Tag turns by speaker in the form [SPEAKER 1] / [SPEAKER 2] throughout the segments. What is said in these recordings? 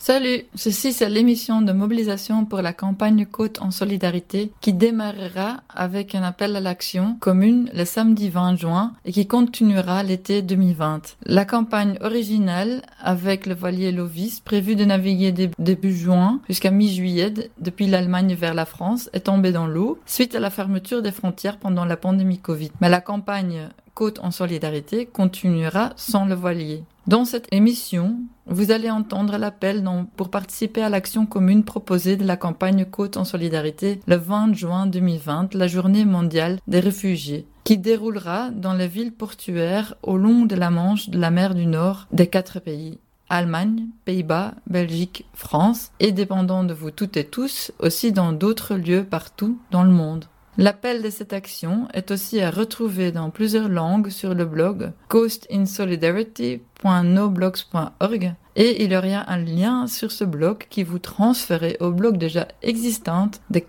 [SPEAKER 1] Salut, ceci c'est l'émission de mobilisation pour la campagne Côte en solidarité qui démarrera avec un appel à l'action commune le samedi 20 juin et qui continuera l'été 2020. La campagne originale avec le voilier Lovis prévu de naviguer début juin jusqu'à mi-juillet depuis l'Allemagne vers la France est tombée dans l'eau suite à la fermeture des frontières pendant la pandémie Covid. Mais la campagne Côte en solidarité continuera sans le voilier. Dans cette émission, vous allez entendre l'appel pour participer à l'action commune proposée de la campagne Côte en solidarité le 20 juin 2020, la journée mondiale des réfugiés, qui déroulera dans les villes portuaires au long de la Manche de la mer du Nord des 4 pays. Allemagne, Pays-Bas, Belgique, France, et dépendant de vous toutes et tous, aussi dans d'autres lieux partout dans le monde. L'appel de cette action est aussi à retrouver dans plusieurs langues sur le blog coastinsolidarity.noblogs.org et il y aura un lien sur ce blog qui vous transférera au blog déjà existant de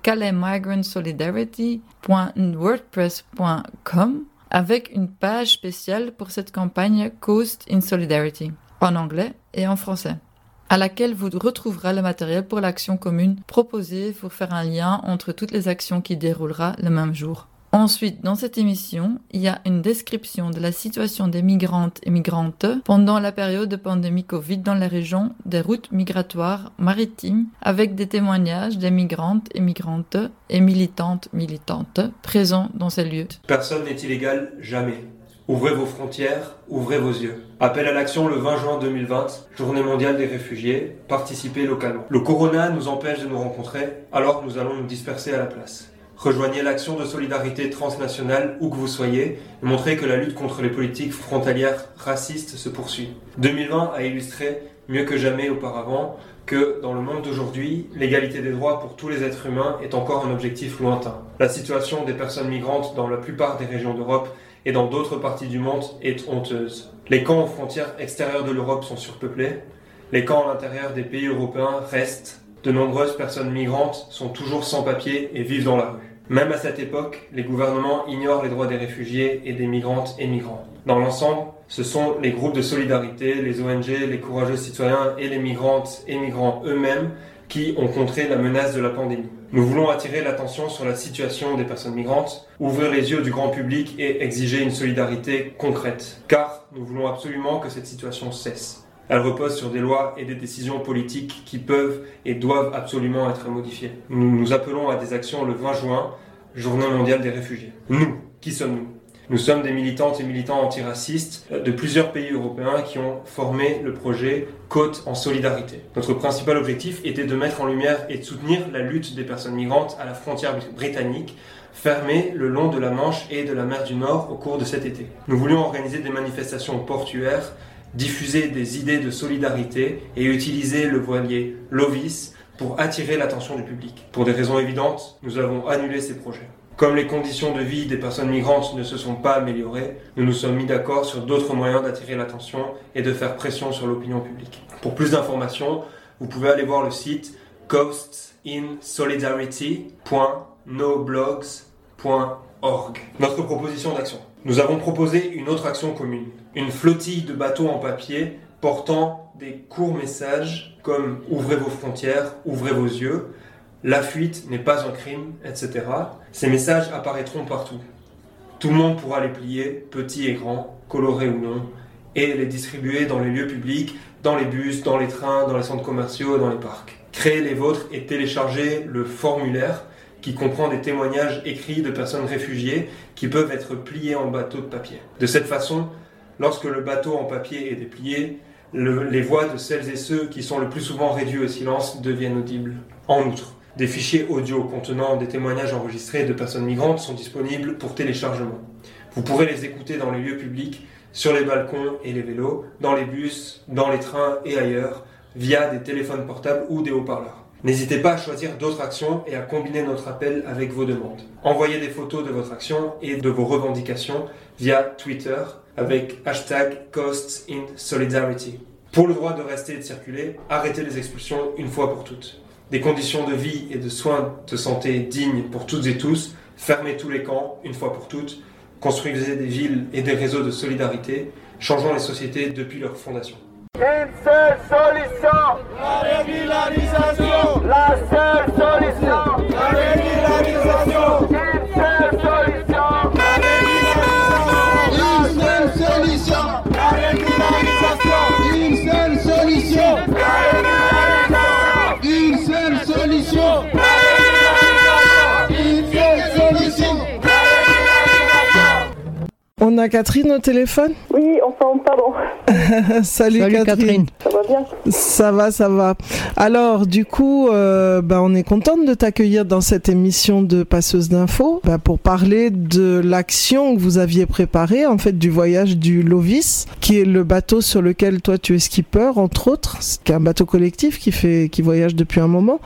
[SPEAKER 1] calaimisgrantsolidarity.wordpress.com avec une page spéciale pour cette campagne Coast in Solidarity en anglais et en français, à laquelle vous retrouverez le matériel pour l'action commune proposée pour faire un lien entre toutes les actions qui déroulera le même jour. Ensuite, dans cette émission, il y a une description de la situation des migrantes et migrantes pendant la période de pandémie Covid dans la région des routes migratoires maritimes avec des témoignages des migrantes et migrantes et militantes présents dans ces lieux.
[SPEAKER 2] Personne n'est illégal, jamais. Ouvrez vos frontières, ouvrez vos yeux. Appel à l'action le 20 juin 2020, Journée mondiale des réfugiés, participez localement. Le corona nous empêche de nous rencontrer, alors nous allons nous disperser à la place. Rejoignez l'action de solidarité transnationale où que vous soyez et montrez que la lutte contre les politiques frontalières racistes se poursuit. 2020 a illustré, mieux que jamais auparavant, que dans le monde d'aujourd'hui, l'égalité des droits pour tous les êtres humains est encore un objectif lointain. La situation des personnes migrantes dans la plupart des régions d'Europe et dans d'autres parties du monde est honteuse. Les camps aux frontières extérieures de l'Europe sont surpeuplés, les camps à l'intérieur des pays européens restent, de nombreuses personnes migrantes sont toujours sans papier et vivent dans la rue. Même à cette époque, les gouvernements ignorent les droits des réfugiés et des migrantes et migrants. Dans l'ensemble, ce sont les groupes de solidarité, les ONG, les courageux citoyens et les migrantes et migrants eux-mêmes qui ont contré la menace de la pandémie. Nous voulons attirer l'attention sur la situation des personnes migrantes, ouvrir les yeux du grand public et exiger une solidarité concrète. Car nous voulons absolument que cette situation cesse. Elle repose sur des lois et des décisions politiques qui peuvent et doivent absolument être modifiées. Nous nous appelons à des actions le 20 juin, Journée mondiale des réfugiés. Nous, qui sommes-nous ? Nous sommes des militantes et militants antiracistes de plusieurs pays européens qui ont formé le projet Côte en solidarité. Notre principal objectif était de mettre en lumière et de soutenir la lutte des personnes migrantes à la frontière britannique, fermée le long de la Manche et de la mer du Nord au cours de cet été. Nous voulions organiser des manifestations portuaires, diffuser des idées de solidarité et utiliser le voilier Lovis pour attirer l'attention du public. Pour des raisons évidentes, nous avons annulé ces projets. Comme les conditions de vie des personnes migrantes ne se sont pas améliorées, nous nous sommes mis d'accord sur d'autres moyens d'attirer l'attention et de faire pression sur l'opinion publique. Pour plus d'informations, vous pouvez aller voir le site coastinsolidarity.noblogs.org. Notre proposition d'action. Nous avons proposé une autre action commune. Une flottille de bateaux en papier portant des courts messages comme « Ouvrez vos frontières, ouvrez vos yeux », la fuite n'est pas un crime, etc. Ces messages apparaîtront partout. Tout le monde pourra les plier, petits et grands, colorés ou non, et les distribuer dans les lieux publics, dans les bus, dans les trains, dans les centres commerciaux et dans les parcs. Créez les vôtres et téléchargez le formulaire qui comprend des témoignages écrits de personnes réfugiées qui peuvent être pliés en bateaux de papier. De cette façon, lorsque le bateau en papier est déplié, les voix de celles et ceux qui sont le plus souvent réduits au silence deviennent audibles. En outre, des fichiers audio contenant des témoignages enregistrés de personnes migrantes sont disponibles pour téléchargement. Vous pourrez les écouter dans les lieux publics, sur les balcons et les vélos, dans les bus, dans les trains et ailleurs, via des téléphones portables ou des haut-parleurs. N'hésitez pas à choisir d'autres actions et à combiner notre appel avec vos demandes. Envoyez des photos de votre action et de vos revendications via Twitter avec #CoastsInSolidarity. Pour le droit de rester et de circuler, arrêtez les expulsions une fois pour toutes. Des conditions de vie et de soins de santé dignes pour toutes et tous, fermez tous les camps une fois pour toutes, construisez des villes et des réseaux de solidarité, changeons les sociétés depuis leur fondation.
[SPEAKER 3] Une seule solution. La régularisation. La seule solution. La régularisation. Une seule solution. La régularisation. Une seule solution. La régularisation. Une seule solution. La régularisation. Une seule solution. La régularisation. Une seule solution.
[SPEAKER 4] On a Catherine au téléphone ?
[SPEAKER 5] Oui, enfin, pardon.
[SPEAKER 4] Salut Catherine.
[SPEAKER 5] Ça va bien ?
[SPEAKER 4] Ça va. Alors, du coup, on est contente de t'accueillir dans cette émission de Passeuse d'infos pour parler de l'action que vous aviez préparée, en fait, du voyage du Lovis, qui est le bateau sur lequel toi tu es skipper, entre autres. C'est un bateau collectif qui voyage depuis un moment.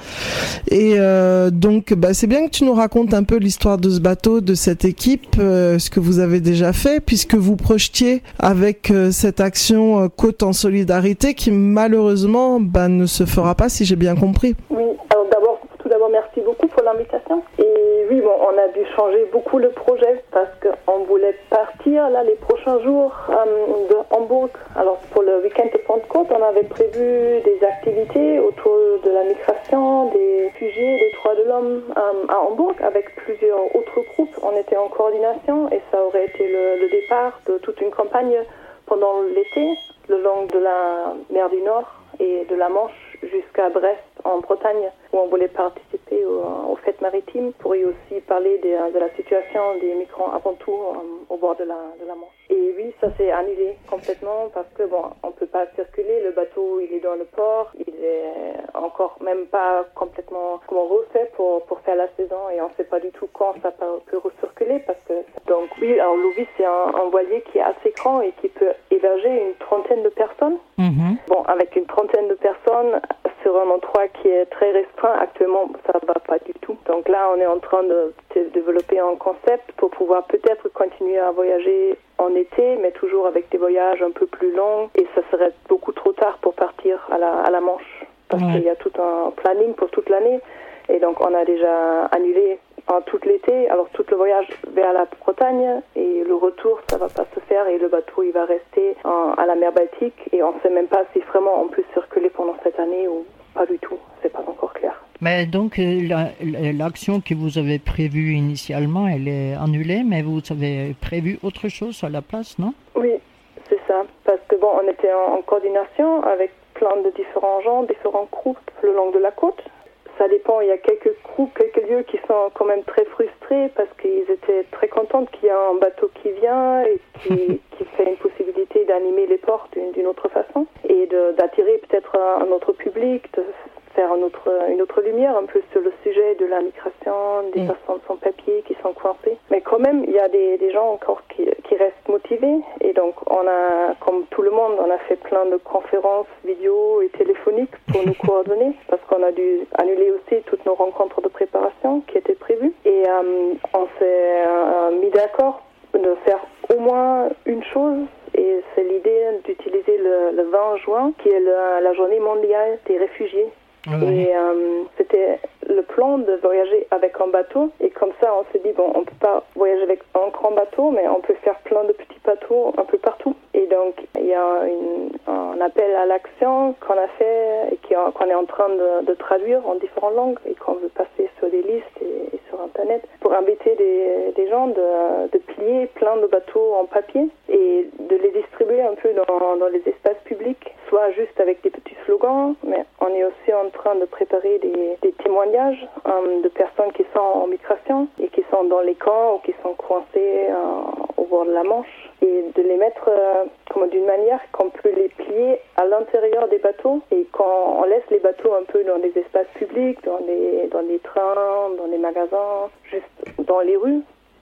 [SPEAKER 4] Et donc, c'est bien que tu nous racontes un peu l'histoire de ce bateau, de cette équipe, ce que vous avez déjà fait, puisque vous projetiez avec cette action Côte en solidarité qui malheureusement ne se fera pas, si j'ai bien compris.
[SPEAKER 5] Oui, alors tout d'abord merci beaucoup pour l'invitation. Et oui, on a dû changer beaucoup le projet parce qu'on voulait partir là les prochains jours de Hambourg. Alors pour le week-end de Pentecôte, on avait prévu des activités autour de la migration, des réfugiés, des droits de l'homme à Hambourg avec plusieurs autres groupes. On était en coordination et ça aurait été le départ de toute une campagne pendant l'été, le long de la mer du Nord et de la Manche jusqu'à Brest en Bretagne, où on voulait participer aux fêtes maritimes pour y aussi parler de la situation des migrants avant tout au bord de la Manche. Et oui, ça s'est annulé complètement parce que on peut pas circuler, le bateau il est dans le port, il est encore même pas complètement refait pour faire la saison et on sait pas du tout quand ça peut recirculer parce que donc oui, alors Lovis c'est un voilier qui est assez grand et qui peut héberger une trentaine de personnes. Mm-hmm. Avec une trentaine de personnes sur un endroit qui est très restreint, actuellement ça va pas du tout. Donc là on est en train de développer un concept pour pouvoir peut-être continuer à voyager en été, mais toujours avec des voyages un peu plus longs et ça serait beaucoup trop tard pour partir à la Manche parce qu'il y a tout un planning pour toute l'année et donc on a déjà annulé tout l'été, alors tout le voyage vers la Bretagne et le retour ça va pas se faire et le bateau il va rester à la mer Baltique et on sait même pas si vraiment on peut circuler pendant cette année ou pas du tout, c'est pas encore clair.
[SPEAKER 6] Mais donc l'action que vous avez prévue initialement elle est annulée, mais vous avez prévu autre chose à la place, non?
[SPEAKER 5] Oui, c'est ça, parce que on était en coordination avec plein de différents gens, différents groupes le long de la côte. Ça dépend, il y a quelques groupes, quelques lieux qui sont quand même très frustrés parce qu'ils étaient très contents qu'il y ait un bateau qui vient et qui fait une possibilité d'animer les ports d'une autre façon et d'attirer peut-être un autre public, de faire une autre lumière un peu sur le sujet de la migration, des personnes sans papier qui sont coincées. Mais quand même, il y a des gens encore qui restent motivés et donc on a, comme tout le monde, on a fait plein de conférences vidéo et téléphoniques pour nous coordonner parce qu'on a dû annuler aussi toutes nos rencontres de préparation qui étaient prévues et on s'est mis d'accord de faire au moins une chose et c'est l'idée d'utiliser le 20 juin qui est la journée mondiale des réfugiés. Oui. Et c'était le plan de voyager avec un bateau et comme ça on s'est dit on peut pas voyager avec un grand bateau mais on peut faire plein de petits bateaux un peu partout et donc il y a un appel à l'action qu'on a fait et qu'on est en train de traduire en différentes langues et qu'on veut passer sur des listes et sur internet pour inviter des gens de plier plein de bateaux en papier et de les distribuer un peu dans les espaces publics, soit juste avec des petits slogans, mais on est aussi en train de préparer des témoignages de personnes qui sont en migration et qui sont dans les camps ou qui sont coincées au bord de la Manche et de les mettre d'une manière qu'on peut les plier à l'intérieur des bateaux et quand on laisse les bateaux un peu dans des espaces publics, dans des trains, dans des magasins, juste dans les rues,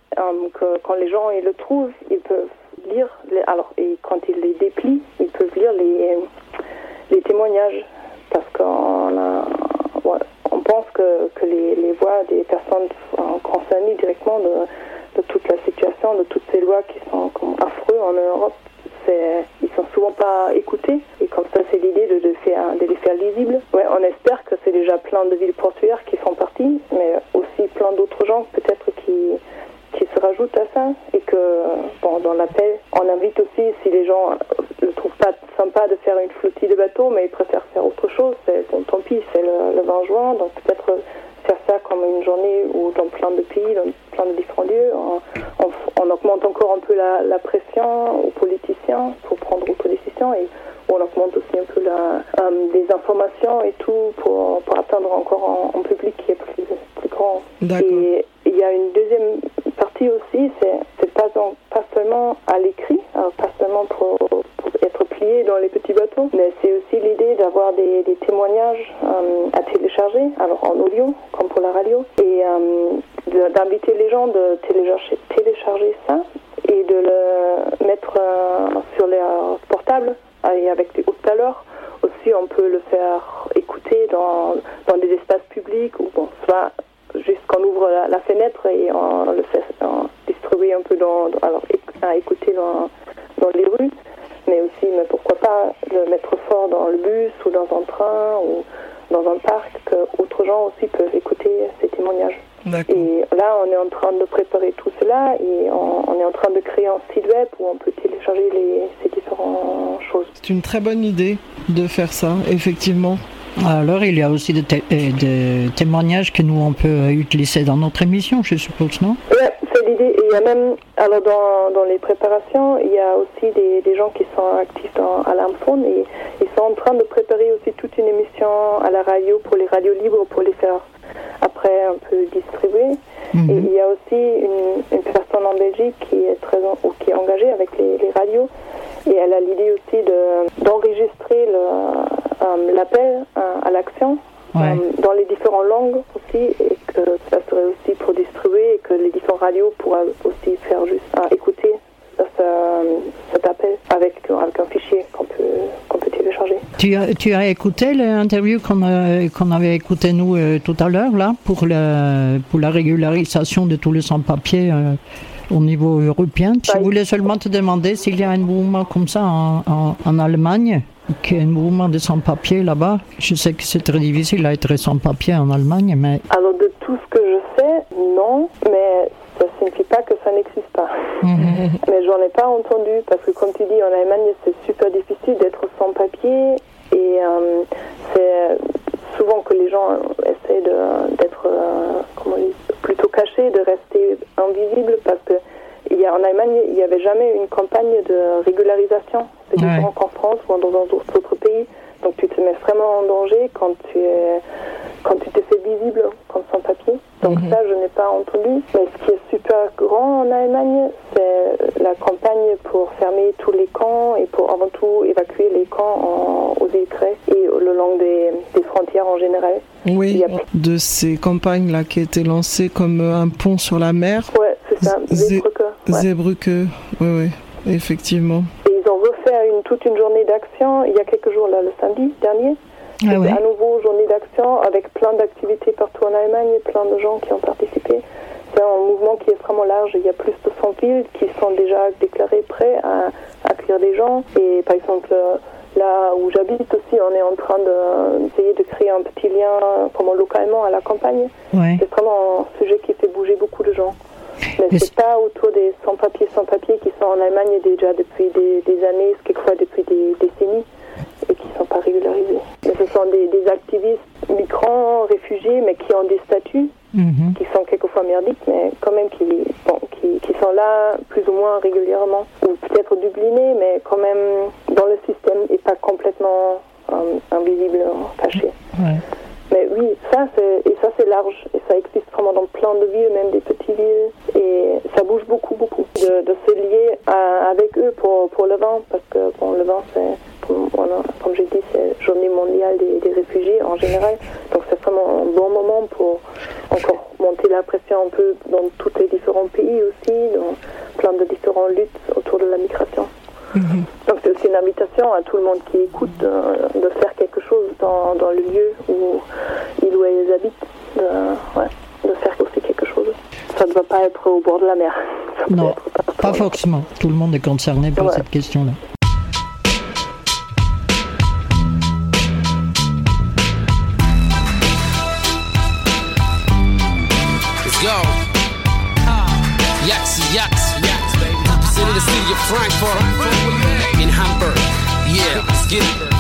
[SPEAKER 5] que quand les gens ils le trouvent, ils peuvent lire, et quand ils les déplient, ils peuvent lire les témoignages parce on pense que les voix des personnes concernées directement de toute la situation, de toutes ces lois qui sont affreux en Europe, ils sont souvent pas écoutés et comme ça c'est l'idée de les faire lisibles. Ouais, on espère que c'est déjà plein de villes portuaires qui font partie, mais aussi plein d'autres gens peut-être qui se rajoutent à ça et que dans l'appel on invite aussi si les gens ne trouvent pas sympa de faire une flottille de bateaux, mais ils préfèrent faire autre chose. Bon, tant pis, c'est le 20 juin, donc peut-être faire ça comme une journée où dans plein de pays, dans plein de différents lieux, on augmente encore un peu la pression aux politiciens pour prendre autres décisions et on augmente aussi un peu des informations et tout pour atteindre encore un public qui est plus grand.
[SPEAKER 4] D'accord.
[SPEAKER 5] Et il y a une deuxième partie aussi, c'est pas seulement à l'écrit, pas seulement pour être plié dans les petits bateaux, mais c'est aussi l'idée d'avoir des témoignages à télécharger, alors en audio comme pour la radio, et d'inviter les gens de télécharger ça et de le mettre sur leur portable et avec des hautes valeurs. Aussi, on peut le faire écouter dans des espaces publics ou soit juste qu'on ouvre la fenêtre et on le fait distribuer un peu à écouter dans les rues, mais pourquoi pas le mettre fort dans le bus ou dans un train ou dans un parc, que d'autres gens aussi peuvent écouter ces témoignages.
[SPEAKER 4] D'accord.
[SPEAKER 5] Et là, on est en train de préparer tout cela et on est en train de créer un site web où on peut télécharger ces différentes choses.
[SPEAKER 4] C'est une très bonne idée de faire ça, effectivement.
[SPEAKER 6] Alors, il y a aussi des témoignages que nous, on peut utiliser dans notre émission, je suppose, non?
[SPEAKER 5] Oui, c'est l'idée. Et il y a même, alors dans les préparations, il y a aussi des gens qui sont actifs à l'Armphone et ils sont en train de préparer aussi toute une émission à la radio pour les radios libres pour les faire après un peu distribuer. Et il y a aussi une personne en Belgique qui est engagée avec les radios et elle a l'idée aussi d'enregistrer l'appel à l'action dans les différentes langues aussi, et que ça serait aussi pour distribuer et que les différentes radios pourraient aussi faire juste écouter cet appel avec un fichier qu'on peut télécharger.
[SPEAKER 6] Tu as écouté l'interview qu'on avait écouté nous tout à l'heure là pour la régularisation de tous les sans-papiers au niveau européen. Je voulais seulement te demander s'il y a un mouvement comme ça en Allemagne, qui est un mouvement de sans-papiers là-bas. Je sais que c'est très difficile d'être sans-papiers en Allemagne, mais...
[SPEAKER 5] Alors de tout ce que je sais, non, mais ça ne signifie pas que ça n'existe pas. Mais j'en ai pas entendu, parce que comme tu dis, en Allemagne, c'est super difficile d'être sans-papier, et c'est souvent que les gens essaient d'être plutôt cachés, de rester invisibles, parce que en Allemagne, il n'y avait jamais une campagne de régularisation. C'est différent qu'en France ou dans d'autres pays. Donc tu te mets vraiment en danger quand tu te fais visible comme sans-papier. Donc ça, je n'ai pas entendu. Mais ce qui est super grand en Allemagne, c'est la campagne pour fermer tous les camps et pour avant tout évacuer les camps aux Ukraine et le long des frontières en général.
[SPEAKER 4] Oui, de ces campagnes-là qui étaient lancées comme un pont sur la mer.
[SPEAKER 5] Ouais, c'est ça,
[SPEAKER 4] Zeebrücke, oui, effectivement.
[SPEAKER 5] Et ils ont refait toute une journée d'action il y a quelques jours, là, le samedi dernier. C'était à nouveau journée d'action avec plein d'activités partout en Allemagne, plein de gens qui ont participé. C'est un mouvement qui est vraiment large. Il y a plus de 100 villes qui sont déjà déclarées prêtes à accueillir des gens. Et par exemple, là où j'habite aussi, on est en train d'essayer de créer un petit lien localement à la campagne. Ouais. C'est vraiment un sujet qui fait bouger beaucoup de gens. Mais c'est pas autour des sans-papiers qui sont en Allemagne déjà depuis des années, quelquefois depuis des décennies, et qui ne sont pas régularisés. Mais ce sont des activistes migrants, réfugiés, mais qui ont des statuts, qui sont quelquefois merdiques, mais quand même qui sont là plus ou moins régulièrement, ou peut-être dublinés, mais quand même dans le système et pas complètement invisibles, cachés. Ouais. Mais oui, ça c'est large, et ça existe vraiment dans plein de villes, même des petites villes, et ça bouge beaucoup, de se lier avec eux pour le vin, parce que le vin c'est, comme j'ai dit, c'est journée mondiale des réfugiés en général, donc c'est vraiment un bon moment pour encore monter la pression un peu dans tous les différents pays aussi, dans plein de différentes luttes autour de la migration. Donc c'est aussi une invitation à tout le monde qui écoute de faire quelque chose dans le lieu où ils habitent, de faire aussi quelque chose. Ça ne doit pas être au bord de la mer.
[SPEAKER 6] Non, pas forcément. Tout le monde est concerné par cette question-là.
[SPEAKER 7] Let's go. Yaxi, baby. Representing the city of Frankfurt. In Hamburg. Yeah, let's get it.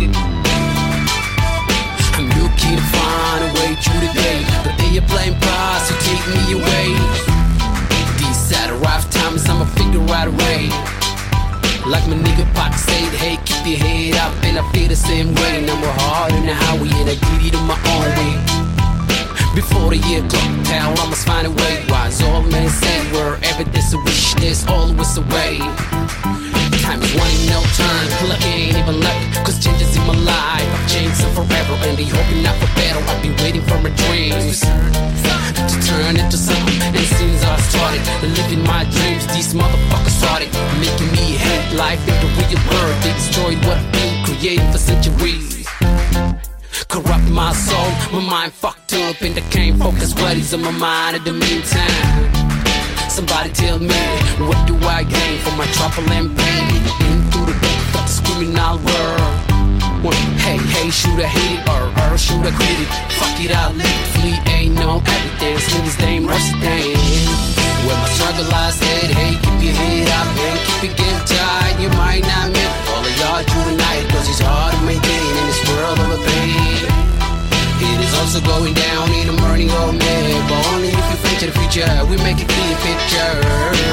[SPEAKER 7] I'm looking to find a way through the day. The airplane price to take me away. These at arrive times, I'ma figure out a way. Like my nigga Pac said, hey, keep your head up, and I feel the same way. Now we're hard in the highway, and I get it on my own way. Before the year clock down, I must find a way. Wise old man said, wherever there's a wish, there's always a way. Time is running, no time, luck ain't even luck, cause changes in my life, I've changed them forever, and they hoping not for better. I've been waiting for my dreams to turn into something, and since I started living my dreams, these motherfuckers started making me hate life in the real world. They destroyed what I've been creating for centuries, corrupt my soul, my mind fucked up, and I can't focus what is on my mind in the meantime. Somebody tell me, what do I gain for my trouble and pain? Into the depth of this criminal world. Hey, hey, should I hit it or should I quit it? Fuck it, I'll live flee, ain't no evidence. Niggas, they ain't mercy, they ain't. When my struggle I said, hey, keep your head up and keep your game tight. You might not meet all of y'all through the night, cause it's hard to maintain in this world of a pain. It is also going down in the morning, oh man. But only if you think to the future, we make a clear picture.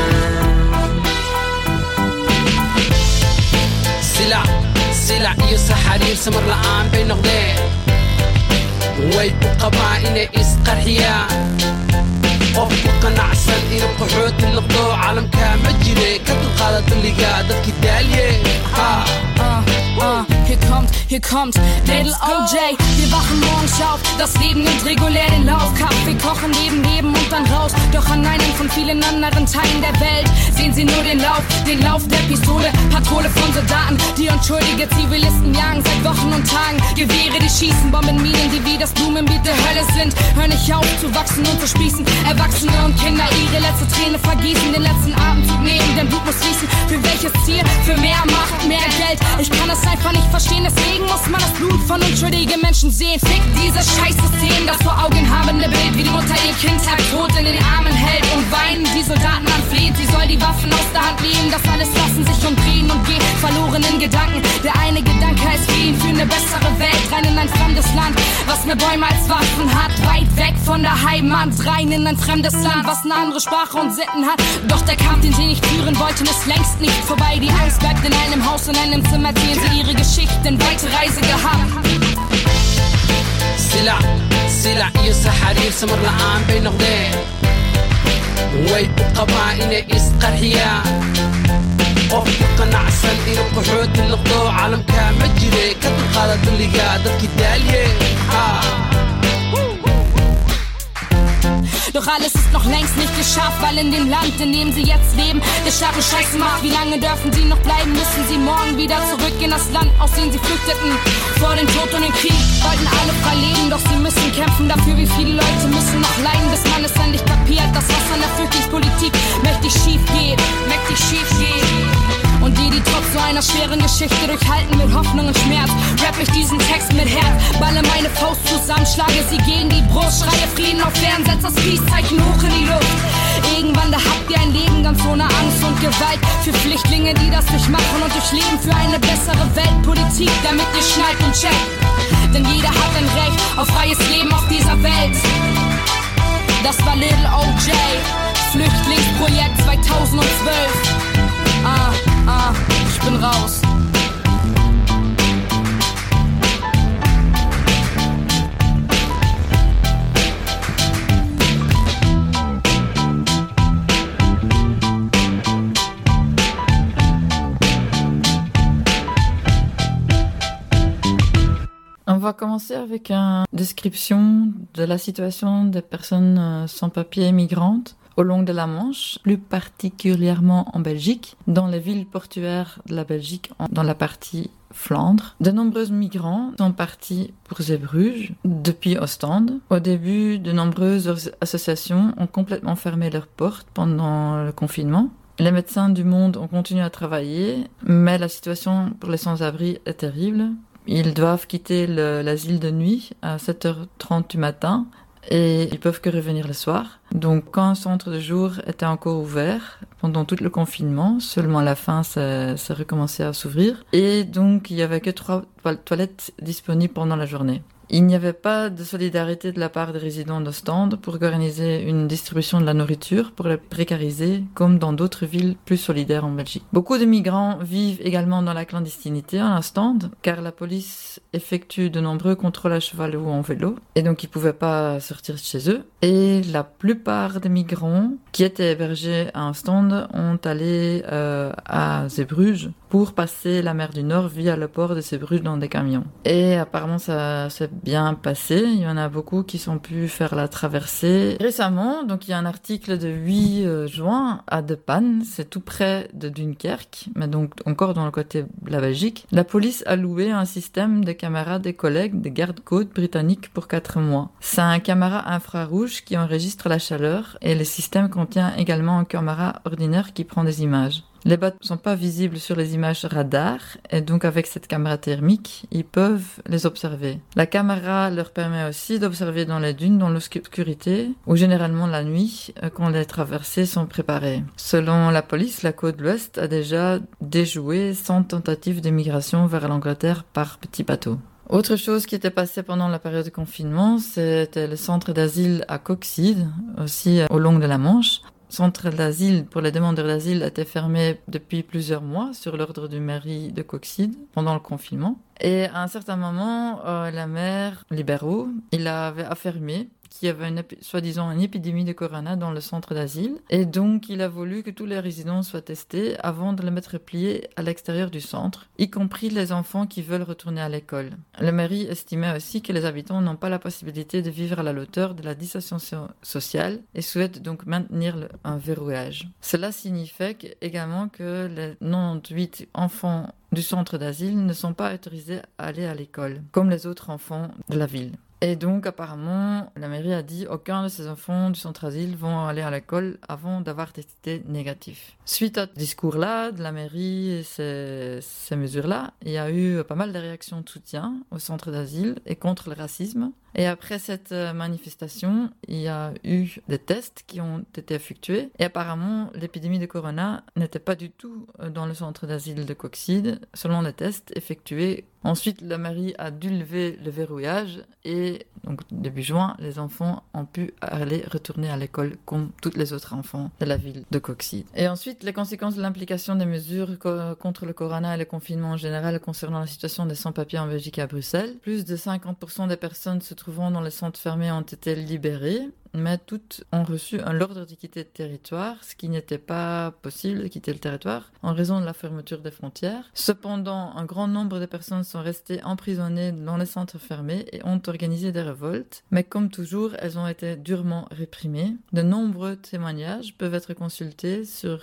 [SPEAKER 7] سلع يصح حرير سمر لعام بين غدين ويبقى قبائل إسقرحيا وفق نعسل إلى قحوت النقضو عالم كامل جري كتل غلط اللي قادت كداليه Hier kommt Little OJ. Wir wachen morgens auf, das Leben nimmt regulär den Lauf. Kaffee kochen, leben und dann raus. Doch an einem von vielen anderen Teilen der Welt sehen sie nur den Lauf der Pistole. Patrouille von Soldaten, die unschuldige Zivilisten jagen seit Wochen und Tagen. Gewehre, die schießen, Bombenminen, die wie das Blumenbeet der Hölle sind. Hör nicht auf zu wachsen und zu sprießen. Erwachsene und Kinder ihre letzte Träne vergießen. Den letzten Atemzug nehmen, denn Blut muss fließen. Für welches Ziel? Für mehr Macht, mehr Geld. Ich kann es einfach nicht verstehen, deswegen muss man das Blut von unschuldigen Menschen sehen. Fick dieses Scheißsystem, das vor Augen habende Bild, wie die Mutter ihr Kind halb tot in den Armen hält und weinen die Soldaten anfleht. Sie soll die Waffen aus der Hand nehmen, das alles lassen sich umdrehen und gehen verloren in Gedanken. Der eine Gedanke heißt fliehen für eine bessere Welt, rein in ein fremdes Land, was mehr Bäume als Waffen hat, weit weg von der Heimat, rein in ein fremdes Land, was eine andere Sprache und Sitten hat. Doch der Kampf, den sie nicht führen wollten, ist längst nicht vorbei. Die Angst bleibt in einem Haus, in einem Zimmer, erzählen sie ihre Geschichten, weite Reise gehabt. سلع يصح حرير سمر لعام بين غدين ويبقى قبائل إسقرحيا وفق نعسل إلى قحوت النقضو عالم كامل جري كتل غلط اللي قادر كداليه Doch alles ist noch längst nicht geschafft, weil in dem Land, in dem sie jetzt leben, der Staat nur Scheiße macht. Wie lange dürfen sie noch bleiben? Müssen sie morgen wieder zurück in das Land, aus dem sie flüchteten? Vor dem Tod und dem Krieg wollten alle frei leben, doch sie müssen kämpfen dafür. Wie viele Leute müssen noch leiden, bis man es endlich kapiert, dass was an der Flüchtlingspolitik mächtig schief geht. Und die trotz so einer schweren Geschichte durchhalten mit Hoffnung und Schmerz, rapp ich diesen Text mit Herz, balle meine Faust zusammen, schlage sie gegen die Brust, schreie Frieden auf Fern, setz das Peace-Zeichen hoch in die Luft. Irgendwann, da habt ihr ein Leben ganz ohne Angst und Gewalt, für Flüchtlinge, die das durchmachen und durchleben, für eine bessere Weltpolitik, damit ihr schnallt und checkt. Denn jeder hat ein Recht auf freies Leben auf dieser Welt. Das war Little OJ, Flüchtlingsprojekt 2012. Ich bin raus.
[SPEAKER 1] On va commencer avec une description de la situation des personnes sans papier migrantes au long de la Manche, plus particulièrement en Belgique, dans les villes portuaires de la Belgique, dans la partie Flandre. De nombreux migrants sont partis pour Zeebrugge depuis Ostende. Au début, de nombreuses associations ont complètement fermé leurs portes pendant le confinement. Les médecins du monde ont continué à travailler, mais la situation pour les sans-abri est terrible. Ils doivent quitter l'asile de nuit à 7h30 du matin et ils peuvent que revenir le soir. Donc quand un centre de jour était encore ouvert pendant tout le confinement, seulement à la fin ça recommençait à s'ouvrir et donc il y avait que 3 toilettes disponibles pendant la journée. Il n'y avait pas de solidarité de la part des résidents d'Ostende pour organiser une distribution de la nourriture pour les précariser, comme dans d'autres villes plus solidaires en Belgique. Beaucoup de migrants vivent également dans la clandestinité en Ostende, car la police effectue de nombreux contrôles à cheval ou en vélo, et donc ils ne pouvaient pas sortir de chez eux. Et la plupart des migrants qui étaient hébergés à Ostende ont allé à Zeebrugge pour passer la mer du Nord via le port de Zeebrugge dans des camions. Et apparemment ça s'est bien passé. Il y en a beaucoup qui sont pu faire la traversée. Récemment, donc il y a un article de 8 juin à De Panne, c'est tout près de Dunkerque, mais donc encore dans le côté de la Belgique. La police a loué un système de caméras des collègues des gardes-côtes britanniques pour 4 mois. C'est un caméra infrarouge qui enregistre la chaleur et le système contient également un caméra ordinaire qui prend des images. Les bateaux ne sont pas visibles sur les images radar et donc avec cette caméra thermique, ils peuvent les observer. La caméra leur permet aussi d'observer dans les dunes, dans l'obscurité ou généralement la nuit quand les traversées sont préparées. Selon la police, la côte de l'Ouest a déjà déjoué 100 tentatives de migration vers l'Angleterre par petits bateaux. Autre chose qui était passée pendant la période de confinement, c'était le centre d'asile à Coxide, aussi au long de la Manche. Centre d'asile pour les demandeurs d'asile était fermé depuis plusieurs mois sur l'ordre du mairie de Coxide pendant le confinement. Et à un certain moment, la maire Libéraux, il avait affirmé qu'il y avait soi-disant une épidémie de corona dans le centre d'asile. Et donc, il a voulu que tous les résidents soient testés avant de les mettre pliés à l'extérieur du centre, y compris les enfants qui veulent retourner à l'école. La mairie estimait aussi que les habitants n'ont pas la possibilité de vivre à la hauteur de la distanciation sociale et souhaite donc maintenir un verrouillage. Cela signifiait également que les 98 enfants du centre d'asile ne sont pas autorisés à aller à l'école, comme les autres enfants de la ville. Et donc, apparemment, la mairie a dit aucun de ces enfants du centre d'asile vont aller à l'école avant d'avoir testé négatif. Suite à ce discours-là, de la mairie et ces mesures-là, il y a eu pas mal de réactions de soutien au centre d'asile et contre le racisme. Et après cette manifestation, il y a eu des tests qui ont été effectués. Et apparemment, l'épidémie de corona n'était pas du tout dans le centre d'asile de Coxide, selon les tests effectués. Ensuite, la mairie a dû lever le verrouillage et donc début juin, les enfants ont pu retourner à l'école comme tous les autres enfants de la ville de Coxide. Et ensuite, les conséquences de l'implication des mesures contre le corona et le confinement en général concernant la situation des sans-papiers en Belgique et à Bruxelles. Plus de 50% des personnes se trouvant dans les centres fermés ont été libérées, mais toutes ont reçu un ordre de quitter le territoire, ce qui n'était pas possible de quitter le territoire en raison de la fermeture des frontières. Cependant, un grand nombre de personnes sont restées emprisonnées dans les centres fermés et ont organisé des révoltes, mais comme toujours, elles ont été durement réprimées. De nombreux témoignages peuvent être consultés sur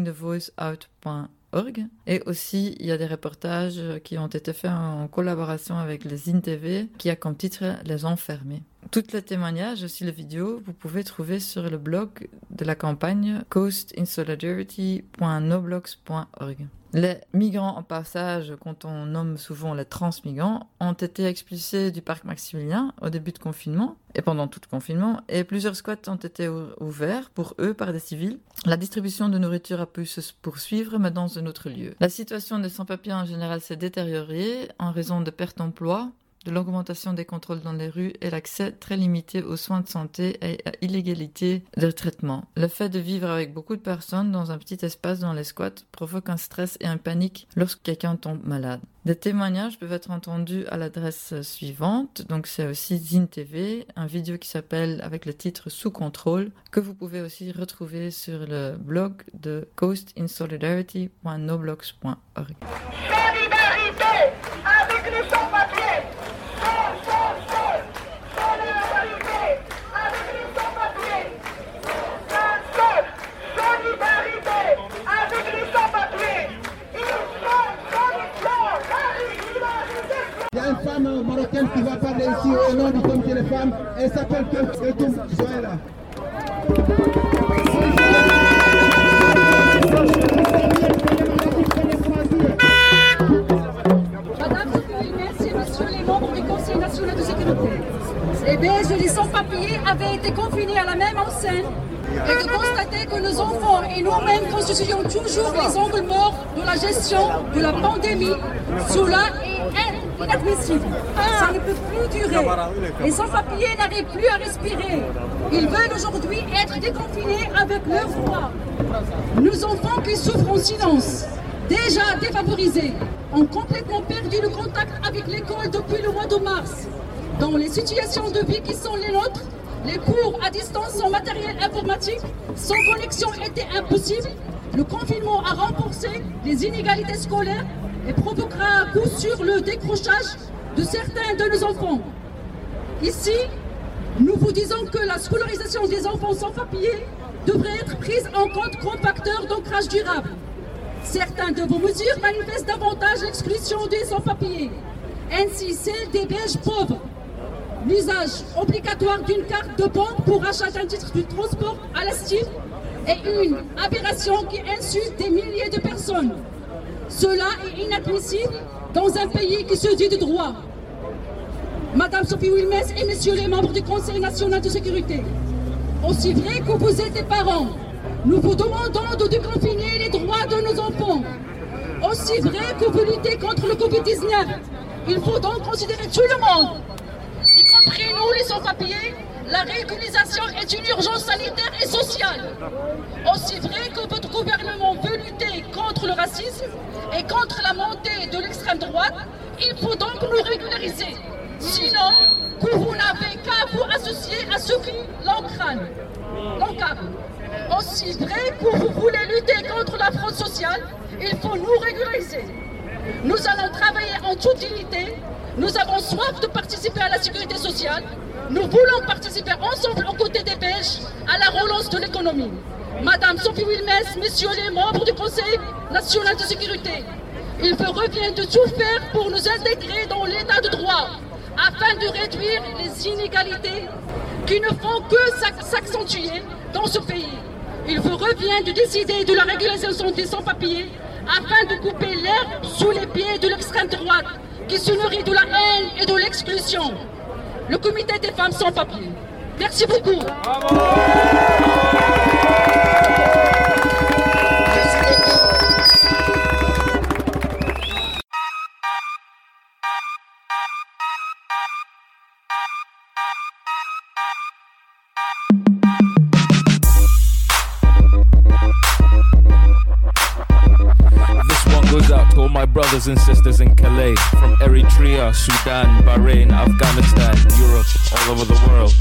[SPEAKER 1] gettingthevoiceout.org et aussi il y a des reportages qui ont été faits en collaboration avec les InTV qui a comme titre Les Enfermés. Tous les témoignages, aussi les vidéos, vous pouvez trouver sur le blog de la campagne coastinsolidarity.noblogs.org. Les migrants en passage, quand on nomme souvent les transmigrants, ont été expulsés du parc Maximilien au début de confinement et pendant tout le confinement, et plusieurs squats ont été ouverts pour eux par des civils. La distribution de nourriture a pu se poursuivre, mais dans un autre lieu. La situation des sans-papiers en général s'est détériorée en raison de pertes d'emploi, de l'augmentation des contrôles dans les rues et l'accès très limité aux soins de santé et à l'illégalité de traitement. Le fait de vivre avec beaucoup de personnes dans un petit espace dans les squats provoque un stress et un panique lorsque quelqu'un tombe malade. Des témoignages peuvent être entendus à l'adresse suivante, donc c'est aussi ZinTV, un vidéo qui s'appelle avec le titre Sous contrôle, que vous pouvez aussi retrouver sur le blog de coastinsolidarity.noblogs.org.
[SPEAKER 3] Solidarité avec les sans-papiers.
[SPEAKER 8] Il y a une femme marocaine qui va parler ici au nom du comité des femmes. Elle s'appelle Ketoum Zoéla.
[SPEAKER 9] Madame, merci, monsieur les membres du Conseil national de sécurité. Eh bien, je les sans-papiers avec scène et de constater que nos enfants et nous-mêmes constituons toujours les angles morts de la gestion de la pandémie. Cela est inadmissible. Ça ne peut plus durer. Les sans-papiers n'arrivent plus à respirer. Ils veulent aujourd'hui être déconfinés avec leurs droits. Nos enfants qui souffrent en silence, déjà défavorisés, ont complètement perdu le contact avec l'école depuis le mois de mars. Dans les situations de vie qui sont les nôtres, les cours à distance sans matériel informatique, sans connexion étaient impossibles. Le confinement a renforcé les inégalités scolaires et provoquera à coup sûr le décrochage de certains de nos enfants. Ici, nous vous disons que la scolarisation des enfants sans papiers devrait être prise en compte comme facteur d'ancrage durable. Certaines de vos mesures manifestent davantage l'exclusion des sans-papiers, ainsi celle des Belges pauvres. L'usage obligatoire d'une carte de banque pour achat d'un titre de transport à la STIF est une aberration qui insulte des milliers de personnes. Cela est inadmissible dans un pays qui se dit de droit. Madame Sophie Wilmès et messieurs les membres du Conseil national de sécurité, aussi vrai que vous êtes des parents, nous vous demandons de déconfiner les droits de nos enfants. Aussi vrai que vous luttez contre le Covid-19, il faut donc considérer tout le monde, y compris nous les sans-papiers. La régularisation est une urgence sanitaire et sociale. Aussi vrai que votre gouvernement veut lutter contre le racisme et contre la montée de l'extrême droite, il faut donc nous régulariser. Sinon, vous n'avez qu'à vous associer à ceux qui l'encadrent. Aussi vrai que vous voulez lutter contre la fraude sociale, il faut nous régulariser. Nous allons travailler en toute unité. Nous avons soif de participer à la sécurité sociale. Nous voulons participer ensemble aux côtés des Belges à la relance de l'économie. Madame Sophie Wilmès, messieurs les membres du Conseil national de sécurité, il vous revient de tout faire pour nous intégrer dans l'état de droit afin de réduire les inégalités qui ne font que s'accentuer dans ce pays. Il vous revient de décider de la régularisation des sans-papiers afin de couper l'herbe sous les pieds de l'extrême droite qui se nourrit de la haine et de l'exclusion. Le comité des femmes sans papiers. Merci beaucoup.
[SPEAKER 10] To all my brothers and sisters in Calais, from Eritrea, Sudan, Bahrain, Afghanistan, Europe, all over the world.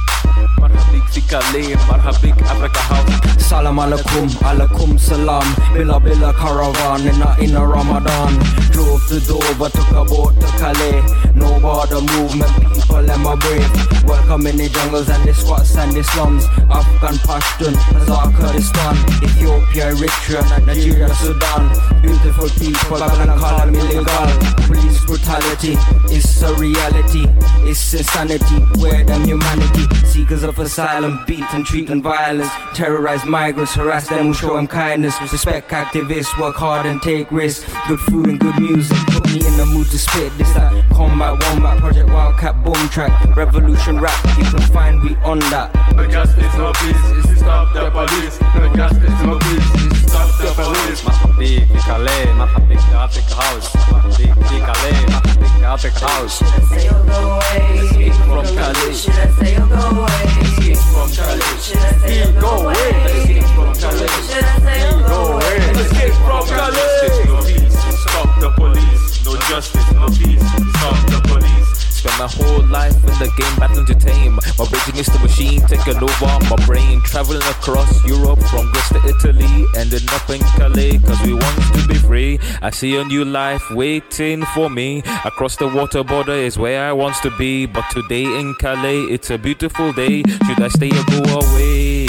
[SPEAKER 10] Marhabik fi Calais, marhabik Africa House.
[SPEAKER 11] Salam alaikum, alaikum salam. Bila bila caravan in a Ramadan. Drove to Dover, took a boat to Calais. No border movement, people am a brave. Welcome in the jungles and the squats and the slums. Afghan, Pashtun, Hazar, Kurdistan, Ethiopia, Eritrea, Nigeria, Sudan. Beautiful people, Babylon call them illegal. Police brutality, it's a reality. It's insanity, where them humanity. Seekers of asylum, beat and treat and violence. Terrorize migrants, harass them who show them kindness. Respect activists, work hard and take risks. Good food and good music, put me in the mood to spit. This that combat, wombat, Project Wildcat, boom track. Revolution rap, you can find we on that.
[SPEAKER 12] No justice, no peace, it's to stop the police. No justice, no peace, it's to stop the police.
[SPEAKER 13] Marhabik fi Calais, marhabik fi Africa House. Marhabik fi Calais, marhabik fi Africa House.
[SPEAKER 14] Should I say you'll go away?
[SPEAKER 13] Escape from Calais.
[SPEAKER 14] Should I say you'll go away?
[SPEAKER 13] Escape from Calais.
[SPEAKER 14] Should I say you'll go away?
[SPEAKER 13] Escape from Calais.
[SPEAKER 14] Should I say you'll go away?
[SPEAKER 12] Escape from Calais. No peace, stop the police. No justice, no peace, stop the police.
[SPEAKER 10] Spent my whole life in the game battling to tame. My raging is the machine taking over my brain. Traveling across Europe from Greece to Italy. Ending up in Calais cause we want to be free. I see a new life waiting for me. Across the water border is where I want to be. But today in Calais it's a beautiful day. Should I stay or go away?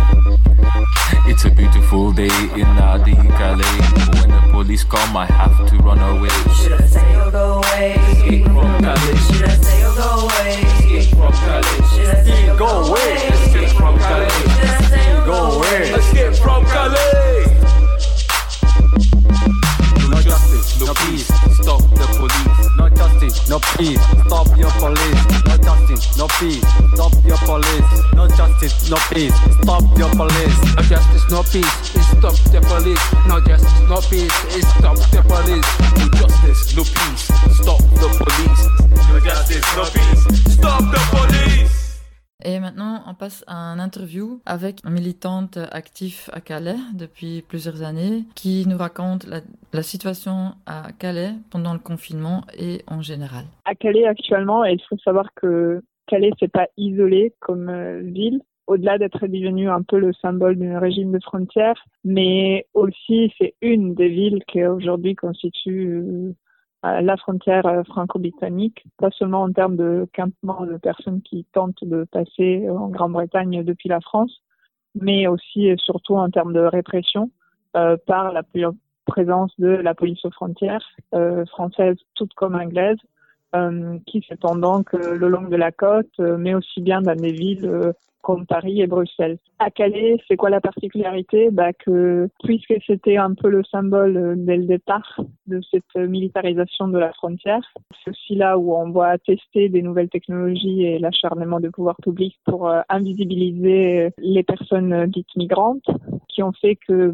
[SPEAKER 10] It's a beautiful day in Nadi, Calais. When the police come, I have to run away.
[SPEAKER 14] Should I say you'll go away?
[SPEAKER 10] Escape from Calais.
[SPEAKER 14] Should I say you'll go away?
[SPEAKER 10] Escape from Calais.
[SPEAKER 14] Should I say you'll
[SPEAKER 10] Go
[SPEAKER 14] go
[SPEAKER 10] away.
[SPEAKER 14] away?
[SPEAKER 10] Escape from Calais.
[SPEAKER 14] Should I say you'll
[SPEAKER 10] Go
[SPEAKER 14] go
[SPEAKER 10] away.
[SPEAKER 14] away?
[SPEAKER 10] Escape from Calais.
[SPEAKER 13] No justice, no peace, stop the police. No justice, no peace, stop your police. No justice, no peace, stop your police. No justice, justice, no peace. Stop the police. No justice, no peace. Stop the police. No justice, no peace. Stop the police. No justice, no peace. Stop the police. No justice, no peace. Stop the police.
[SPEAKER 1] Et maintenant, on passe à une interview avec une militante active à Calais depuis plusieurs années qui nous raconte la situation à Calais pendant le confinement et en général.
[SPEAKER 15] À Calais actuellement, il faut savoir que Calais, c'est pas isolé comme ville, au-delà d'être devenu un peu le symbole d'un régime de frontières, mais aussi c'est une des villes qui aujourd'hui constitue la frontière franco-britannique, pas seulement en termes de campement de personnes qui tentent de passer en Grande-Bretagne depuis la France, mais aussi et surtout en termes de répression par la présence de la police aux frontières française toute comme anglaise, qui s'étend donc le long de la côte, mais aussi bien dans des villes comme Paris et Bruxelles. À Calais, c'est quoi la particularité? Que puisque c'était un peu le symbole dès le départ de cette militarisation de la frontière, c'est aussi là où on voit tester des nouvelles technologies et l'acharnement du pouvoir public pour invisibiliser les personnes dites migrantes, qui ont fait que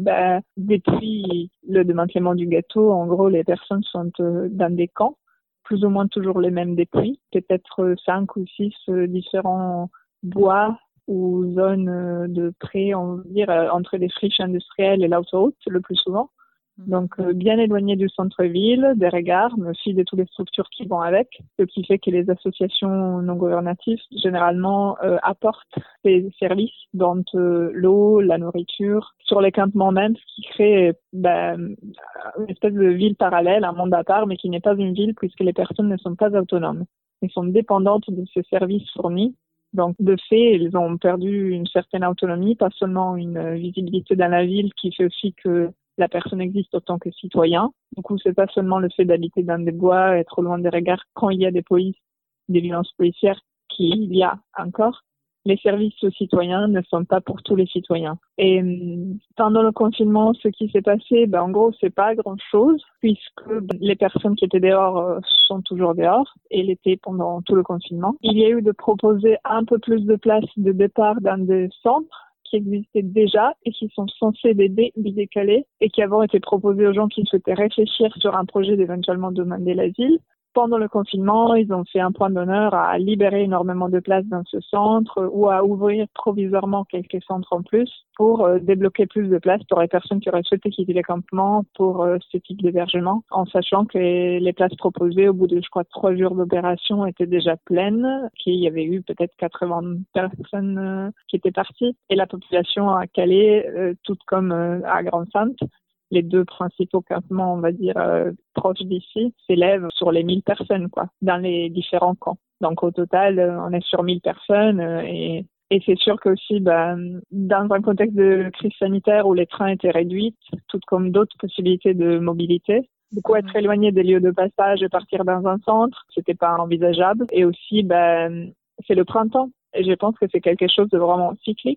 [SPEAKER 15] depuis le démantèlement du ghetto, en gros, les personnes sont dans des camps, plus ou moins toujours les mêmes depuis, peut-être 5 ou 6 différents bois ou zones de pré, on va dire, entre les friches industrielles et l'autoroute, le plus souvent. Donc, bien éloigné du centre-ville, des regards, mais aussi de toutes les structures qui vont avec, ce qui fait que les associations non gouvernatives, généralement, apportent des services, dont l'eau, la nourriture, sur les campements même, ce qui crée une espèce de ville parallèle, un monde à part, mais qui n'est pas une ville, puisque les personnes ne sont pas autonomes. Elles sont dépendantes de ces services fournis. Donc, de fait, ils ont perdu une certaine autonomie, pas seulement une visibilité dans la ville qui fait aussi que la personne existe autant que citoyen. Du coup, c'est pas seulement le fait d'habiter dans des bois, être loin des regards quand il y a des violences policières qu'il y a encore. Les services aux citoyens ne sont pas pour tous les citoyens. Et pendant le confinement, ce qui s'est passé, en gros, c'est pas grand-chose, puisque les personnes qui étaient dehors sont toujours dehors, et l'été pendant tout le confinement. Il y a eu de proposer un peu plus de places de départ dans des centres qui existaient déjà et qui sont censés décaler et qui avaient été proposés aux gens qui souhaitaient réfléchir sur un projet d'éventuellement demander l'asile. Pendant le confinement, ils ont fait un point d'honneur à libérer énormément de places dans ce centre ou à ouvrir provisoirement quelques centres en plus pour débloquer plus de places pour les personnes qui auraient souhaité quitter les campements pour ce type d'hébergement, en sachant que les places proposées au bout de, 3 jours d'opération étaient déjà pleines, qu'il y avait eu peut-être 80 personnes qui étaient parties. Et la population à Calais, toute comme à Grande-Sainte, les 2 principaux campements, on va dire, proches d'ici, s'élèvent sur les 1000 personnes, dans les différents camps. Donc, au total, on est sur 1000 personnes et c'est sûr que aussi, dans un contexte de crise sanitaire où les trains étaient réduits, tout comme d'autres possibilités de mobilité, du coup, être éloigné des lieux de passage et partir dans un centre, c'était pas envisageable. Et aussi, c'est le printemps. Et je pense que c'est quelque chose de vraiment cyclique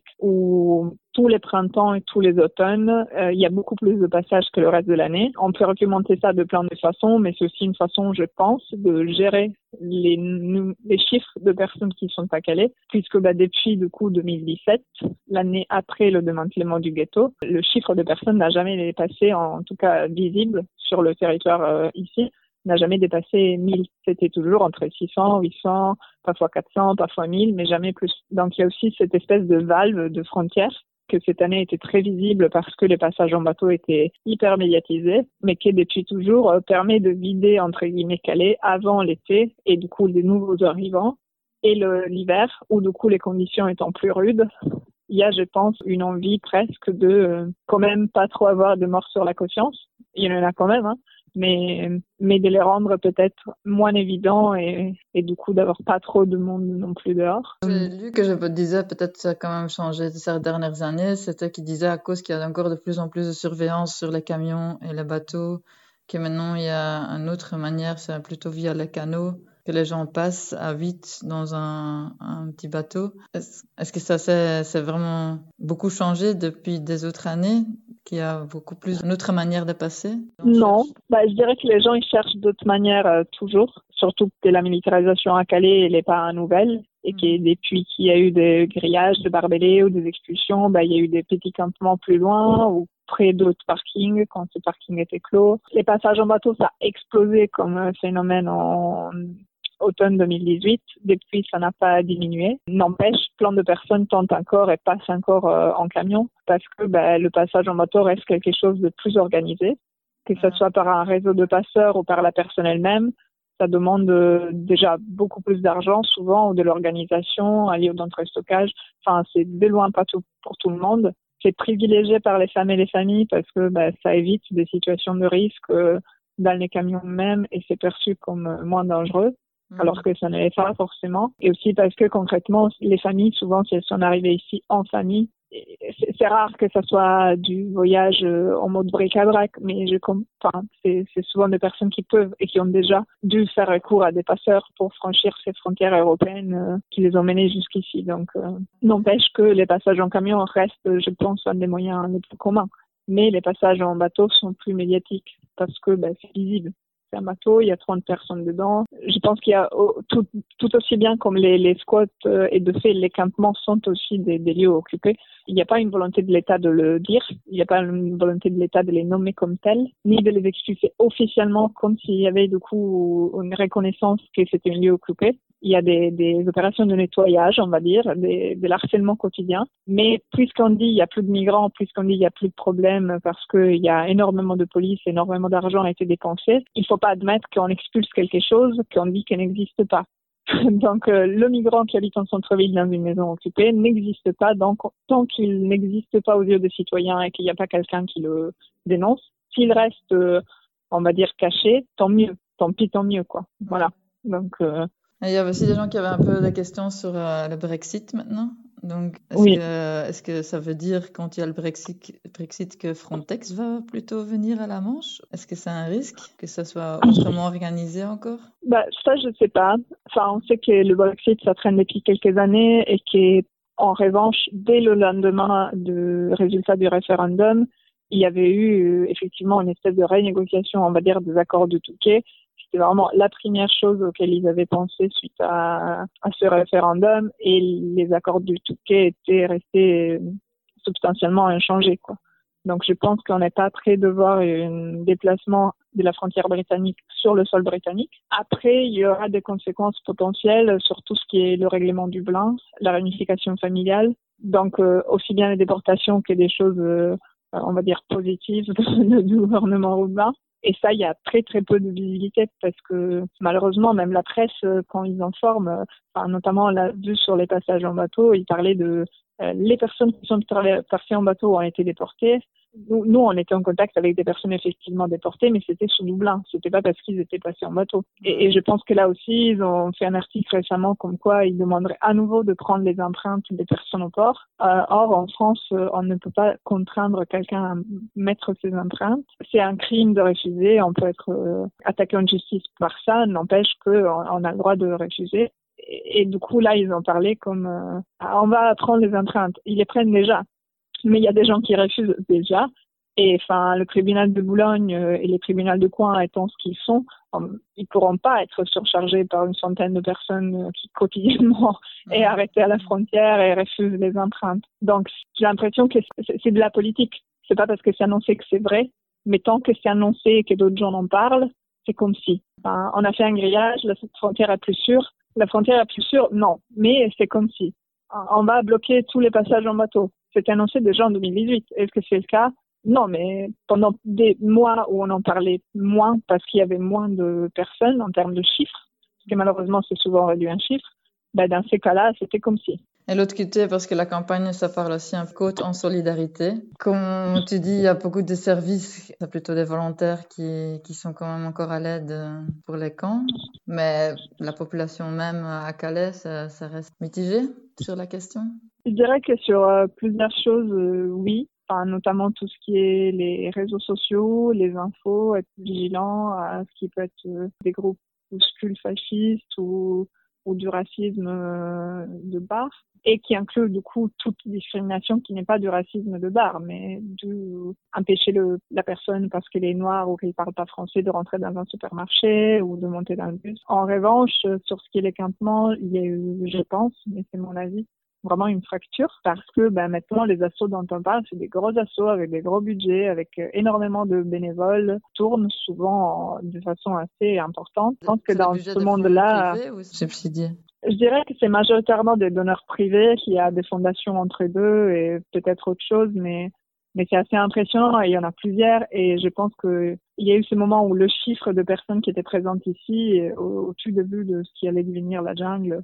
[SPEAKER 15] où tous les printemps et tous les automnes, il y a beaucoup plus de passages que le reste de l'année. On peut argumenter ça de plein de façons, mais c'est aussi une façon, je pense, de gérer les chiffres de personnes qui sont à Calais, puisque depuis du coup 2017, l'année après le démantèlement du ghetto, le chiffre de personnes n'a jamais dépassé, en tout cas visible sur le territoire ici, n'a jamais dépassé 1000. C'était toujours entre 600, 800, parfois 400, parfois 1000, mais jamais plus. Donc il y a aussi cette espèce de valve de frontière que cette année était très visible parce que les passages en bateau étaient hyper médiatisés, mais qui depuis toujours permet de vider entre guillemets Calais avant l'été et du coup les nouveaux arrivants et l'hiver où du coup les conditions étant plus rudes. Il y a, je pense, une envie presque de quand même pas trop avoir de morts sur la conscience. Il y en a quand même, mais de les rendre peut-être moins évidents et du coup d'avoir pas trop de monde non plus dehors.
[SPEAKER 1] J'ai lu que je te disais, peut-être ça a quand même changé ces dernières années, c'était qu'il disait à cause qu'il y a encore de plus en plus de surveillance sur les camions et les bateaux, que maintenant il y a une autre manière, c'est plutôt via les canaux, que les gens passent à vite dans un petit bateau. Est-ce que ça c'est vraiment beaucoup changé depuis des autres années, qu'il y a beaucoup plus une autre manière de passer?
[SPEAKER 15] Non, je dirais que les gens ils cherchent d'autres manières toujours. surtout que la militarisation à Calais, elle n'est pas nouvelle, et que depuis qu'il y a eu des grillages, des barbelés ou des expulsions, il y a eu des petits campements plus loin ou près d'autres parkings quand ces parkings étaient clos. Les passages en bateau, ça a explosé comme phénomène en automne 2018. Depuis, ça n'a pas diminué. N'empêche, plein de personnes tentent encore et passent encore en camion parce que le passage en bateau reste quelque chose de plus organisé, que ce soit par un réseau de passeurs ou par la personne elle-même. Ça demande déjà beaucoup plus d'argent souvent ou de l'organisation, un lieu d'entre-stockage. Enfin, c'est de loin pas tout pour tout le monde. C'est privilégié par les femmes et les familles parce que ça évite des situations de risque dans les camions même et c'est perçu comme moins dangereux. Alors que ça ne l'est pas forcément. Et aussi parce que concrètement, les familles, souvent, si elles sont arrivées ici en famille, c'est rare que ça soit du voyage en mode bric-à-brac, mais c'est souvent des personnes qui peuvent et qui ont déjà dû faire recours à des passeurs pour franchir ces frontières européennes qui les ont menées jusqu'ici. Donc, n'empêche que les passages en camion restent, je pense, un des moyens les plus communs. Mais les passages en bateau sont plus médiatiques parce que c'est visible. Un bateau, il y a 30 personnes dedans. Je pense qu'il y a tout aussi bien comme les squats et de fait les campements sont aussi des lieux occupés. Il n'y a pas une volonté de l'État de le dire, il n'y a pas une volonté de l'État de les nommer comme tels, ni de les expulser officiellement comme s'il y avait du coup une reconnaissance que c'était un lieu occupé. Il y a des opérations de nettoyage, on va dire, de l'harcèlement quotidien. Mais puisqu'on dit il n'y a plus de migrants, puisqu'on dit il n'y a plus de problèmes parce qu'il y a énormément de police, énormément d'argent a été dépensé, il ne faut pas admettre qu'on expulse quelque chose qu'on dit qu'elle n'existe pas. Donc, le migrant qui habite en centre-ville dans une maison occupée n'existe pas. Donc, tant qu'il n'existe pas aux yeux des citoyens et qu'il n'y a pas quelqu'un qui le dénonce, s'il reste, on va dire, caché, tant mieux. Tant pis, tant mieux, quoi. Voilà. Donc,
[SPEAKER 1] il y a aussi des gens qui avaient un peu des questions sur le Brexit maintenant. Donc, est-ce que ça veut dire quand il y a le Brexit que Frontex va plutôt venir à la Manche? Est-ce que c'est un risque que ça soit autrement organisé encore?
[SPEAKER 15] Ça, je ne sais pas. Enfin, on sait que le Brexit, ça traîne depuis quelques années et qu'en revanche, dès le lendemain du résultat du référendum, il y avait eu effectivement une espèce de renégociation, on va dire, des accords de Touquet. C'était vraiment la première chose auquel ils avaient pensé suite à ce référendum et les accords du Touquet étaient restés substantiellement inchangés, quoi. Donc je pense qu'on n'est pas prêt de voir un déplacement de la frontière britannique sur le sol britannique. Après, il y aura des conséquences potentielles sur tout ce qui est le règlement Dublin, la réunification familiale. Donc aussi bien les déportations que des choses, on va dire, positives du gouvernement roumain. Et ça, il y a très très peu de visibilité parce que malheureusement, même la presse, quand ils informent, notamment on l'a vu sur les passages en bateau, ils parlaient de les personnes qui sont parties en bateau ont été déportées. Nous, on était en contact avec des personnes effectivement déportées, mais c'était sous Dublin. C'était pas parce qu'ils étaient passés en bateau. Et je pense que là aussi, ils ont fait un article récemment comme quoi ils demanderaient à nouveau de prendre les empreintes des personnes au port. Or, en France, on ne peut pas contraindre quelqu'un à mettre ses empreintes. C'est un crime de refuser. On peut être attaqué en justice par ça. N'empêche qu'on a le droit de refuser. Et du coup, là, ils ont parlé comme on va prendre les empreintes. Ils les prennent déjà. Mais il y a des gens qui refusent déjà. Et le tribunal de Boulogne et les tribunaux de Coin étant ce qu'ils sont, ils pourront pas être surchargés par une centaine de personnes qui quotidiennement est arrêtées à la frontière et refusent les empreintes. Donc, j'ai l'impression que c'est de la politique. C'est pas parce que c'est annoncé que c'est vrai, mais tant que c'est annoncé et que d'autres gens en parlent, c'est comme si. On a fait un grillage, la frontière est plus sûre. La frontière est plus sûre, non. Mais c'est comme si. On va bloquer tous les passages en bateau. C'était annoncé déjà en 2018. Est-ce que c'est le cas? Non, mais pendant des mois où on en parlait moins parce qu'il y avait moins de personnes en termes de chiffres, parce que malheureusement c'est souvent réduit un chiffre, dans ces cas-là, c'était comme si.
[SPEAKER 1] Et l'autre côté, parce que la campagne, ça parle aussi un côte en solidarité. Comme tu dis, il y a beaucoup de services, c'est plutôt des volontaires qui sont quand même encore à l'aide pour les camps. Mais la population même à Calais, ça reste mitigé sur la question.
[SPEAKER 15] Je dirais que sur plusieurs choses, oui. Notamment tout ce qui est les réseaux sociaux, les infos, être vigilant à ce qui peut être des groupuscules fascistes ou ou du racisme de bar, et qui inclut du coup toute discrimination qui n'est pas du racisme de bar, mais empêcher la personne parce qu'elle est noire ou qu'elle parle pas français de rentrer dans un supermarché ou de monter dans le bus. En revanche, sur ce qui est les campements, il y a eu, je pense, mais c'est mon avis, vraiment une fracture parce que maintenant les assos dont on parle, c'est des gros assos avec des gros budgets, avec énormément de bénévoles, tournent souvent de façon assez importante. Je pense que dans ce monde-là,
[SPEAKER 1] subsidié.
[SPEAKER 15] Je dirais que c'est majoritairement des donneurs privés, qu'il y a des fondations entre les deux et peut-être autre chose, mais c'est assez impressionnant et il y en a plusieurs et je pense que il y a eu ce moment où le chiffre de personnes qui étaient présentes ici, au tout début de ce qui allait devenir la jungle,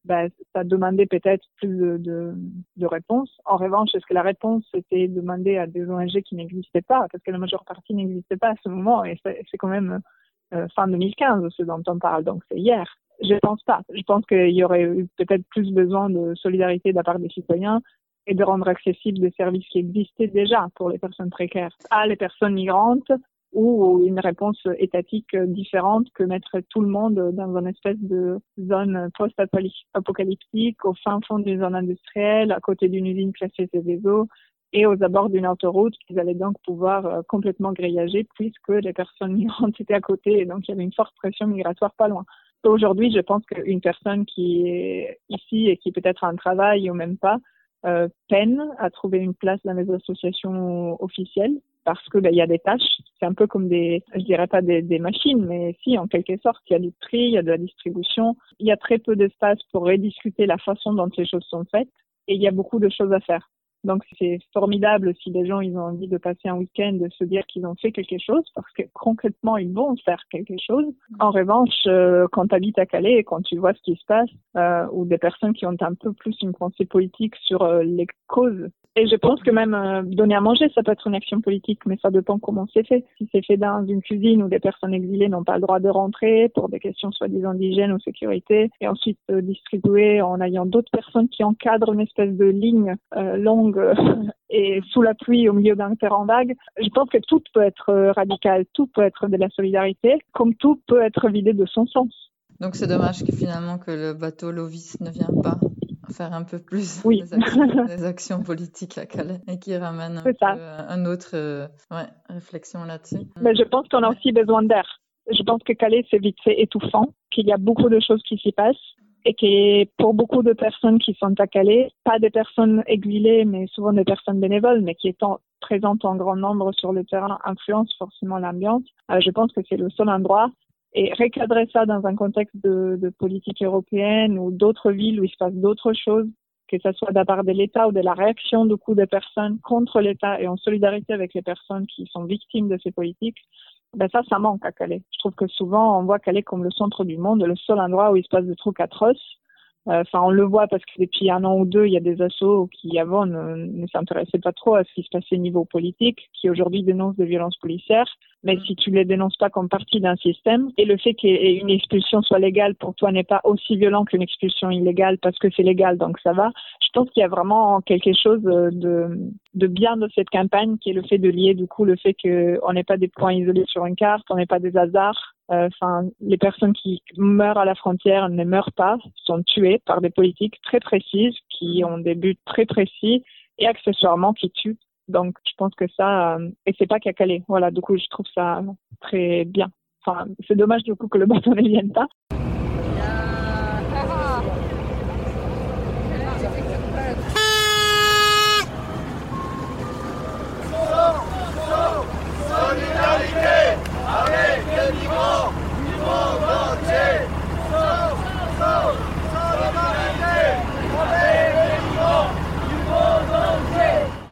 [SPEAKER 15] ça demandait peut-être plus de réponses. En revanche, est-ce que la réponse était demandée à des ONG qui n'existaient pas, parce que la majeure partie n'existait pas à ce moment et c'est quand même fin 2015 ce dont on parle, donc c'est hier. Je pense pas. Je pense qu'il y aurait eu peut-être plus besoin de solidarité de la part des citoyens et de rendre accessibles des services qui existaient déjà pour les personnes précaires à les personnes migrantes ou une réponse étatique différente que mettre tout le monde dans une espèce de zone post-apocalyptique au fin fond d'une zone industrielle, à côté d'une usine classée Céveso et aux abords d'une autoroute qu'ils allaient donc pouvoir complètement grillager puisque les personnes migrantes étaient à côté et donc il y avait une forte pression migratoire pas loin. Aujourd'hui, je pense qu'une personne qui est ici et qui peut-être a un travail ou même pas, peine à trouver une place dans les associations officielles parce que il y a des tâches. C'est un peu comme je dirais pas des machines, mais si, en quelque sorte, il y a du tri, il y a de la distribution. Il y a très peu d'espace pour rediscuter la façon dont les choses sont faites et il y a beaucoup de choses à faire. Donc, c'est formidable si les gens ils ont envie de passer un week-end, de se dire qu'ils ont fait quelque chose, parce que concrètement, ils vont faire quelque chose. En revanche, quand tu habites à Calais et quand tu vois ce qui se passe, ou des personnes qui ont un peu plus une pensée politique sur les causes, et je pense que même donner à manger, ça peut être une action politique, mais ça dépend comment c'est fait. Si c'est fait dans une cuisine où des personnes exilées n'ont pas le droit de rentrer pour des questions soi-disant d'hygiène ou sécurité, et ensuite distribuer en ayant d'autres personnes qui encadrent une espèce de ligne longue et sous la pluie au milieu d'un terrain vague, je pense que tout peut être radical, tout peut être de la solidarité, comme tout peut être vidé de son sens.
[SPEAKER 1] Donc c'est dommage que finalement que le bateau Lovis ne vienne pas faire un peu plus des actions politiques à Calais et qui ramène un autre réflexion là-dessus.
[SPEAKER 15] Mais je pense qu'on a aussi besoin d'air. Je pense que Calais c'est vite fait étouffant, qu'il y a beaucoup de choses qui s'y passent. Et que pour beaucoup de personnes qui sont à Calais, pas des personnes exilées, mais souvent des personnes bénévoles, mais qui étant présentes en grand nombre sur le terrain, influencent forcément l'ambiance. Je pense que c'est le seul endroit. Et recadrer ça dans un contexte de politique européenne ou d'autres villes où il se passe d'autres choses, que ce soit de la part de l'État ou de la réaction de beaucoup de personnes contre l'État et en solidarité avec les personnes qui sont victimes de ces politiques, ça manque à Calais. Je trouve que souvent, on voit Calais comme le centre du monde, le seul endroit où il se passe des trucs atroces. On le voit parce que depuis 1 an ou 2, il y a des assos qui avant ne s'intéressaient pas trop à ce qui se passait au niveau politique, qui aujourd'hui dénoncent des violences policières. Mais si tu les dénonces pas comme partie d'un système, et le fait qu'une expulsion soit légale pour toi n'est pas aussi violent qu'une expulsion illégale parce que c'est légal, donc ça va. Je pense qu'il y a vraiment quelque chose de bien de cette campagne qui est le fait de lier du coup le fait qu'on n'est pas des points isolés sur une carte, on n'est pas des hasards. Les personnes qui meurent à la frontière ne meurent pas, sont tuées par des politiques très précises qui ont des buts très précis et accessoirement qui tuent. Donc, je pense que ça, et c'est pas qu'à Calais. Voilà, du coup, je trouve ça très bien. C'est dommage du coup que le bateau ne vienne pas.